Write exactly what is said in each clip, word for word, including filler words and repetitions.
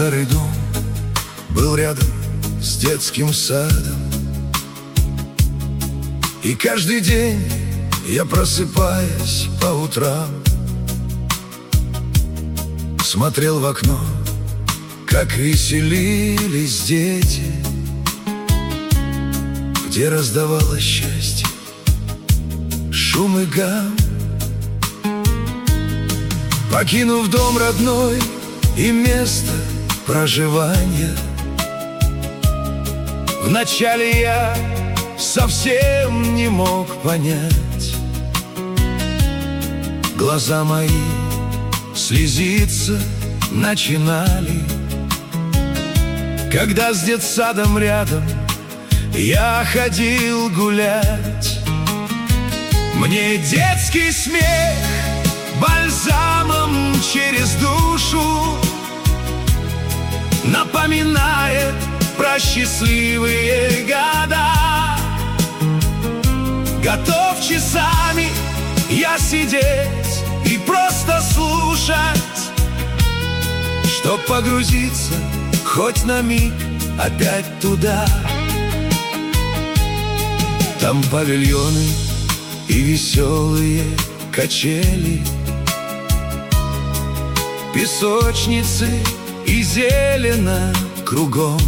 старый дом был рядом с детским садом. И каждый день я, просыпаясь по утрам, смотрел в окно, как веселились дети, где раздавалось счастье, шум и гам. Покинув дом родной и место проживания, вначале я совсем не мог понять. Глаза мои слезиться начинали, когда с детсадом рядом я ходил гулять. Мне детский смех бальзамом через душу напоминает про счастливые года. Готов часами я сидеть и просто слушать, чтоб погрузиться хоть на миг опять туда. Там павильоны и веселые качели, песочницы и зелено кругом.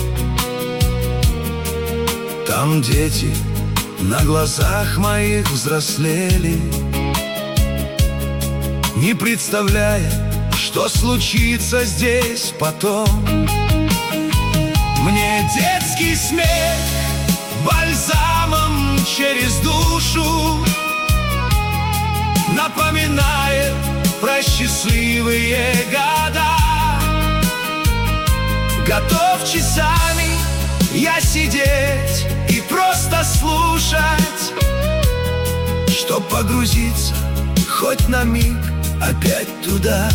Там дети на глазах моих взрослели, не представляя, что случится здесь потом. Мне детский смех бальзамом через душу напоминает про счастливые года. Готов часами я сидеть и просто слушать, чтоб погрузиться хоть на миг опять туда.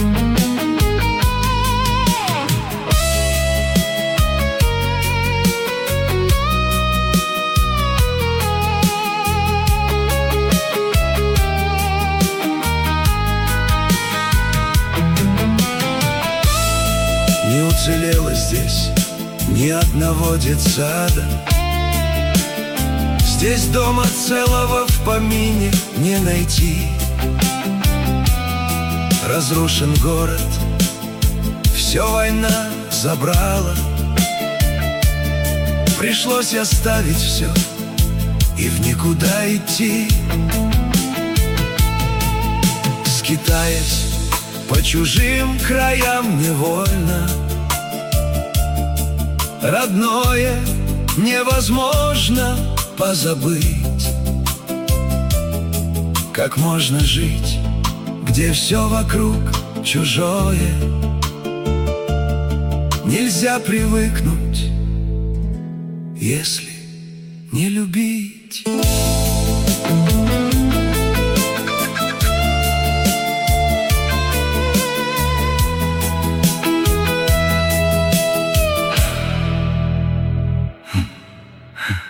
Не уцелело здесь ни одного детсада. Здесь дома целого в помине не найти. Разрушен город, все война забрала. Пришлось оставить все и в никуда идти. Скитаясь по чужим краям невольно, родное невозможно позабыть. Как можно жить, где все вокруг чужое? Нельзя привыкнуть, если не любить. Хм.